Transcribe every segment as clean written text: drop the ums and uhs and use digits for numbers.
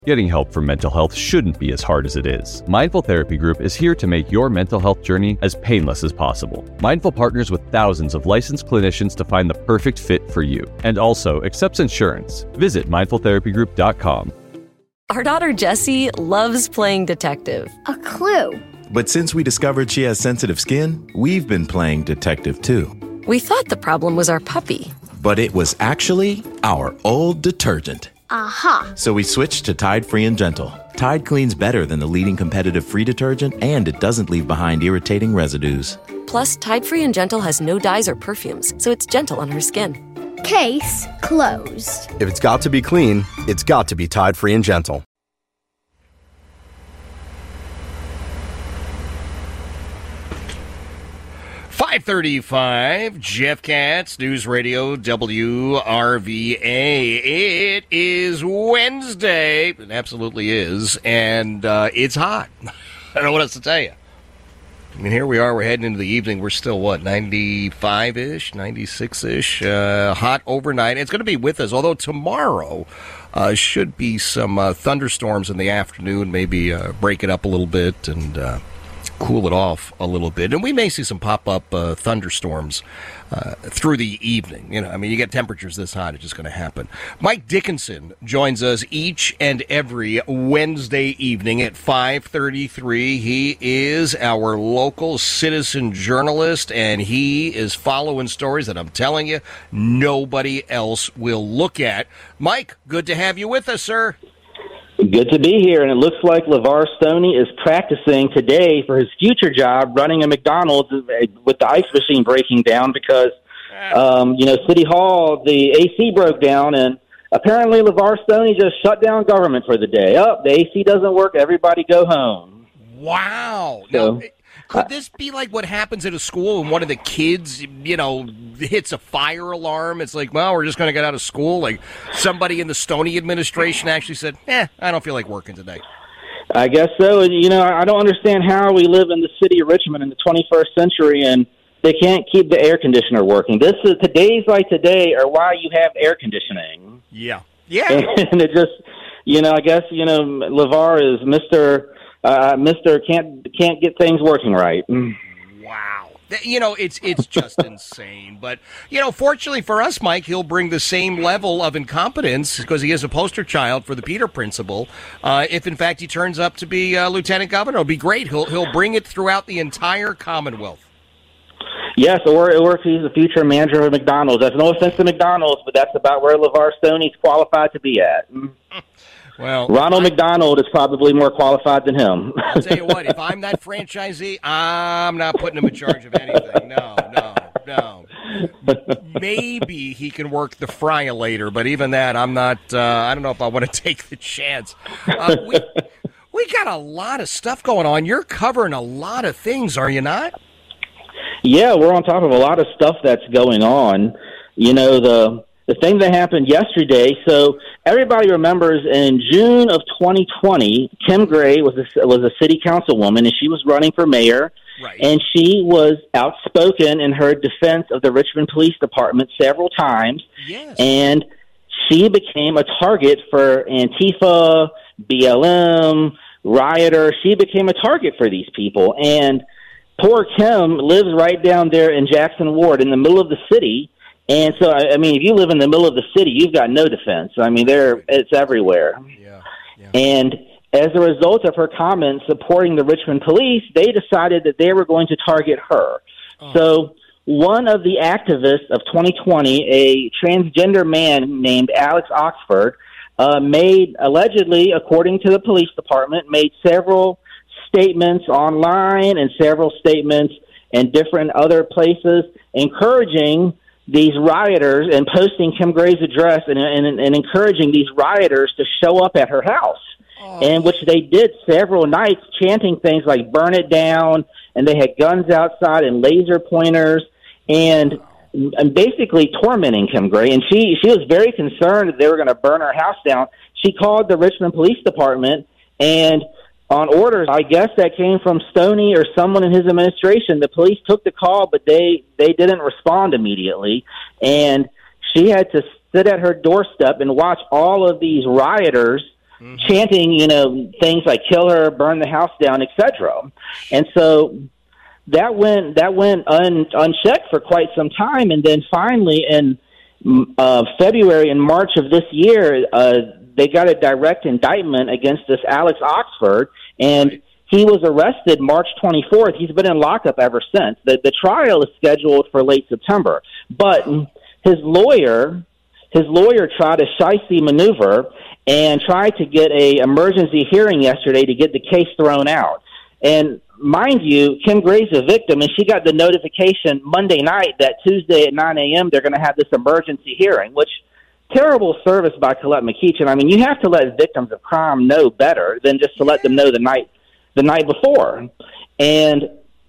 Getting help for mental health shouldn't be as hard as it is. Mindful Therapy Group is here to make your mental health journey as painless as possible. Mindful partners with thousands of licensed clinicians to find the perfect fit for you, and also accepts insurance. Visit mindfultherapygroup.com. Our daughter Jessie loves playing detective. A clue. But since we discovered she has sensitive skin, we've been playing detective too. We thought the problem was our puppy. But it was actually our old detergent. Aha. So we switched to Tide Free and Gentle. Tide cleans better than the leading competitive free detergent, and it doesn't leave behind irritating residues. Plus, Tide Free and Gentle has no dyes or perfumes, so it's gentle on her skin. Case closed. If it's got to be clean, it's got to be Tide Free and Gentle. .535, Jeff Katz, News Radio WRVA. It is Wednesday. It absolutely is. And it's hot. I don't know what else to tell you. I mean, here we are. We're heading into the evening. We're still, 95-ish, 96-ish. Hot overnight. It's going to be with us, although tomorrow should be some thunderstorms in the afternoon, maybe break it up a little bit and cool it off a little bit. And we may see some pop-up thunderstorms through the evening. You know, I mean, you get temperatures this hot, it's just going to happen. Mike Dickinson joins us each and every Wednesday evening at 5:33. He is our local citizen journalist, and he is following stories that I'm telling you nobody else will look at. Mike, good to have you with us, sir. Good to be here, and it looks like LeVar Stoney is practicing today for his future job running a McDonald's with the ice machine breaking down because, City Hall, the AC broke down, and apparently LeVar Stoney just shut down government for the day. The AC doesn't work, everybody go home. Wow. So, now, could this be like what happens at a school when one of the kids, hits a fire alarm? It's like, well, we're just going to get out of school. Like somebody in the Stoney administration actually said, I don't feel like working today. I guess so. I don't understand how we live in the city of Richmond in the 21st century and they can't keep the air conditioner working. Today's like today are why you have air conditioning. Yeah. And it just, I guess, LeVar is Mr. can't get things working right. Wow. It's just insane. But, fortunately for us, Mike, he'll bring the same level of incompetence because he is a poster child for the Peter Principle. If, in fact, he turns up to be lieutenant governor, it'll be great. He'll bring it throughout the entire Commonwealth. Yes, or if he's the future manager of McDonald's. That's no offense to McDonald's, but that's about where LeVar Stoney's qualified to be at. Well, Ronald McDonald is probably more qualified than him. I'll tell you what, if I'm that franchisee, I'm not putting him in charge of anything. No. Maybe he can work the fryolator, but even that, I'm not, I don't know if I want to take the chance. We got a lot of stuff going on. You're covering a lot of things, are you not? Yeah, we're on top of a lot of stuff that's going on. The thing that happened yesterday, so everybody remembers in June of 2020, Kim Gray was a city councilwoman, and she was running for mayor, right. And she was outspoken in her defense of the Richmond Police Department several times, yes. And she became a target for Antifa, BLM, rioters. She became a target for these people, and poor Kim lives right down there in Jackson Ward in the middle of the city. And so, I mean, if you live in the middle of the city, you've got no defense. I mean, it's everywhere. Yeah. And as a result of her comments supporting the Richmond police, they decided that they were going to target her. Oh. So one of the activists of 2020, a transgender man named Alex Oxford, allegedly, according to the police department, made several statements online and several statements in different other places encouraging these rioters and posting Kim Gray's address and encouraging these rioters to show up at her house, and which they did several nights, chanting things like "burn it down," and they had guns outside and laser pointers and basically tormenting Kim Gray. And she was very concerned that they were going to burn her house down. She called the Richmond Police Department, and on orders, I guess that came from Stoney or someone in his administration, the police took the call, but they didn't respond immediately. And she had to sit at her doorstep and watch all of these rioters chanting, things like "kill her," "burn the house down," etc. And so that went unchecked for quite some time, and then finally in February and March of this year, they got a direct indictment against this Alex Oxford, and he was arrested March 24th. He's been in lockup ever since. The trial is scheduled for late September, but his lawyer tried a shicey maneuver and tried to get a emergency hearing yesterday to get the case thrown out. And mind you, Kim Gray's a victim, and she got the notification Monday night that Tuesday at 9 a.m. they're going to have this emergency hearing, which terrible service by Colette McEachin. I mean, you have to let victims of crime know better than just to let them know the night before. And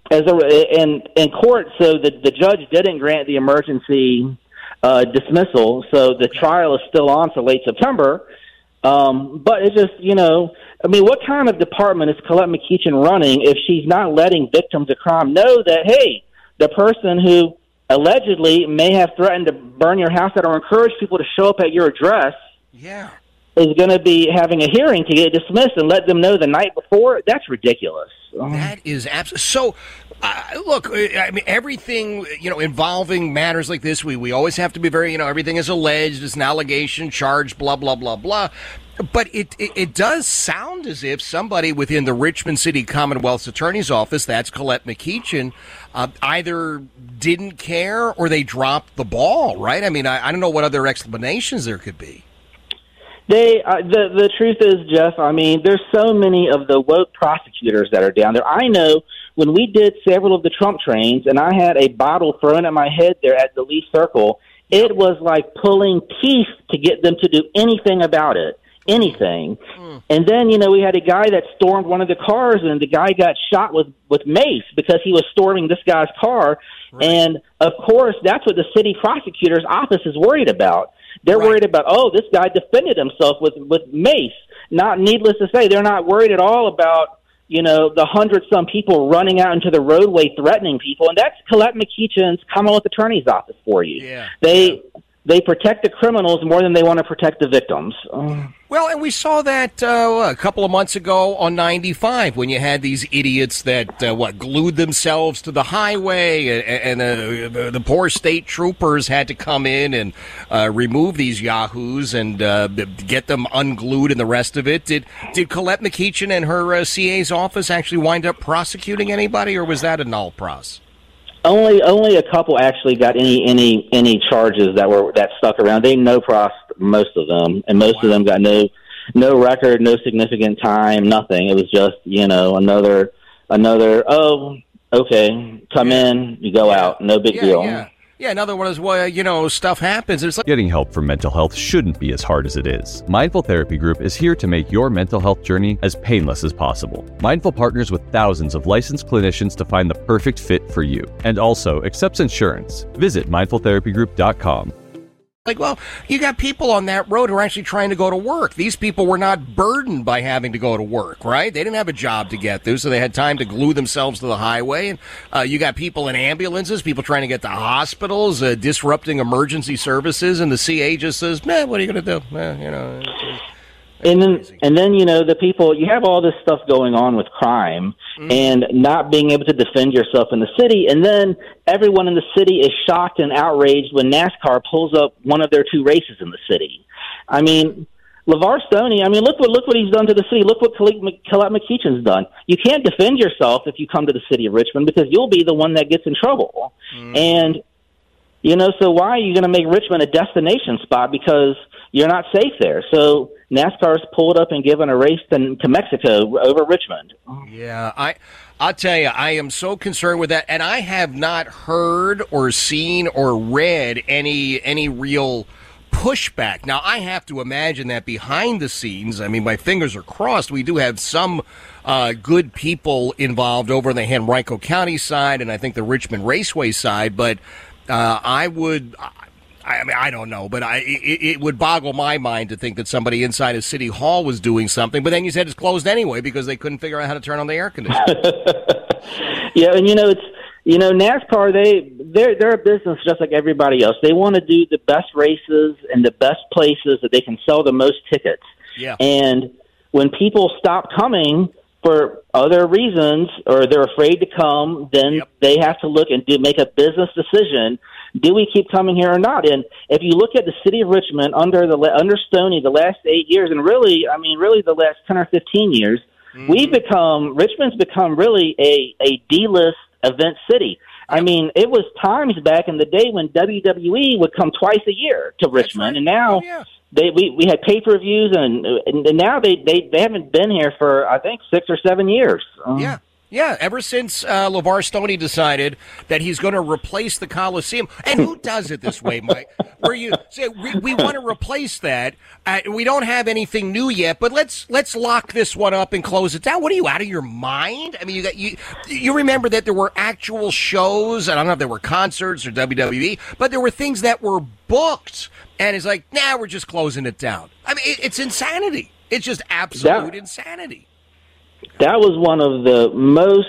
in court, so the judge didn't grant the emergency dismissal, so the trial is still on for late September. But it's just, what kind of department is Colette McEachin running if she's not letting victims of crime know that, hey, the person who allegedly may have threatened to burn your house down or encourage people to show up at your address is going to be having a hearing to get dismissed and let them know the night before? That's ridiculous. That is absolutely so. Look, I mean, everything, involving matters like this, we always have to be very, everything is alleged, it's an allegation, charge, blah, blah, blah, blah. But it does sound as if somebody within the Richmond City Commonwealth's Attorney's Office, that's Colette McEachin, either didn't care or they dropped the ball, right? I mean, I don't know what other explanations there could be. The truth is, Jeff, I mean, there's so many of the woke prosecutors that are down there. I know when we did several of the Trump trains and I had a bottle thrown at my head there at the Lee Circle, it was like pulling teeth to get them to do anything about it. Anything. And then, we had a guy that stormed one of the cars, and the guy got shot with mace because he was storming this guy's car. Right. And, of course, that's what the city prosecutor's office is worried about. They're worried about, this guy defended himself with mace. Not needless to say, they're not worried at all about, the 100-some people running out into the roadway threatening people. And that's Colette McEachin's Commonwealth Attorney's Office for you. Yeah. They protect the criminals more than they want to protect the victims. Well, and we saw that a couple of months ago on 95 when you had these idiots that, glued themselves to the highway and the poor state troopers had to come in and remove these yahoos and get them unglued and the rest of it. Did Colette McEachin and her CA's office actually wind up prosecuting anybody, or was that a null pros? Only a couple actually got any charges that stuck around. They no-prossed most of them, and most of them got no record, no significant time, nothing. It was just another. Oh, okay, come in, you go out, no big deal. Yeah, another one is, stuff happens. It's like getting help for mental health shouldn't be as hard as it is. Mindful Therapy Group is here to make your mental health journey as painless as possible. Mindful partners with thousands of licensed clinicians to find the perfect fit for you, and also accepts insurance. Visit mindfultherapygroup.com. Like, well, you got people on that road who are actually trying to go to work. These people were not burdened by having to go to work, right? They didn't have a job to get to, so they had time to glue themselves to the highway. And you got people in ambulances, people trying to get to hospitals, disrupting emergency services, and the CA just says, "Man, what are you going to do?" And then the people, you have all this stuff going on with crime and not being able to defend yourself in the city, and then everyone in the city is shocked and outraged when NASCAR pulls up one of their two races in the city. I mean, LeVar Stoney, look what he's done to the city. Look what Colette McEachin's done. You can't defend yourself if you come to the city of Richmond because you'll be the one that gets in trouble. And so why are you going to make Richmond a destination spot? Because you're not safe there. So NASCAR's pulled up and given a race to Mexico over Richmond. Yeah, I'll tell you, I am so concerned with that, and I have not heard or seen or read any real pushback. Now, I have to imagine that behind the scenes, my fingers are crossed, we do have some good people involved over on the Henrico County side, and I think the Richmond Raceway side, but I don't know, but it would boggle my mind to think that somebody inside of City Hall was doing something. But then you said it's closed anyway because they couldn't figure out how to turn on the air conditioner. Yeah, and NASCAR, they're a business just like everybody else. They want to do the best races and the best places that they can sell the most tickets. Yeah. And when people stop coming for other reasons, or they're afraid to come, then they have to look and make a business decision. Do we keep coming here or not? And if you look at the city of Richmond under Stoney the last 8 years, and really the last 10 or 15 years, Richmond's become really a D-list event city. I mean, it was times back in the day when WWE would come twice a year to Richmond, and now we had pay-per-views, and now they haven't been here for, I think, 6 or 7 years. Yeah, ever since LeVar Stoney decided that he's going to replace the Coliseum. And who does it this way, Mike? Where you say, we want to replace that. We don't have anything new yet, but let's lock this one up and close it down. What are you, out of your mind? I mean, you remember that there were actual shows. I don't know if there were concerts or WWE, but there were things that were booked. And it's like, we're just closing it down. I mean, it's insanity. It's just absolute insanity. That was one of the most,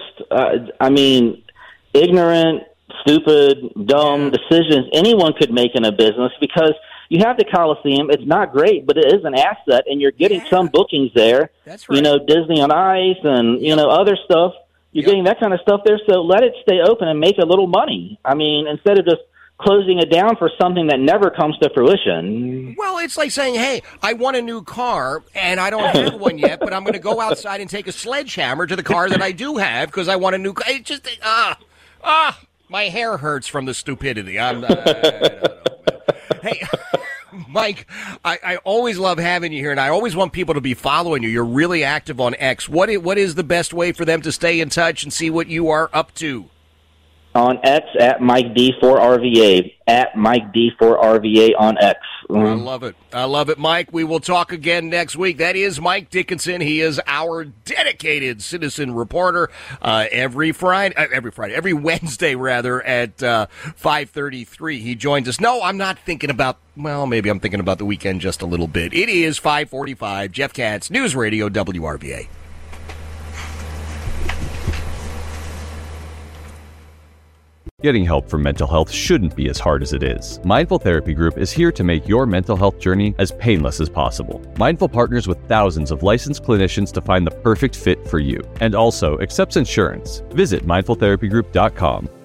ignorant, stupid, dumb decisions anyone could make in a business, because you have the Coliseum. It's not great, but it is an asset, and you're getting some bookings there. That's right. Disney on Ice and, other stuff. You're getting that kind of stuff there, so let it stay open and make a little money. I mean, instead of just closing it down for something that never comes to fruition. Well, it's like saying, hey, I want a new car, and I don't have one yet, but I'm going to go outside and take a sledgehammer to the car that I do have because I want a new car. It just, my hair hurts from the stupidity. I don't know. Hey, Mike, I always love having you here, and I always want people to be following you. You're really active on X. What is the best way for them to stay in touch and see what you are up to? On X, at Mike D4RVA, at Mike D4RVA on X. I love it. I love it, Mike. We will talk again next week. That is Mike Dickinson. He is our dedicated citizen reporter every Wednesday, at 5:33. He joins us. No, I'm not thinking about, maybe I'm thinking about the weekend just a little bit. It is 5:45. Jeff Katz, News Radio WRVA. Getting help for mental health shouldn't be as hard as it is. Mindful Therapy Group is here to make your mental health journey as painless as possible. Mindful partners with thousands of licensed clinicians to find the perfect fit for you, and also accepts insurance. Visit mindfultherapygroup.com.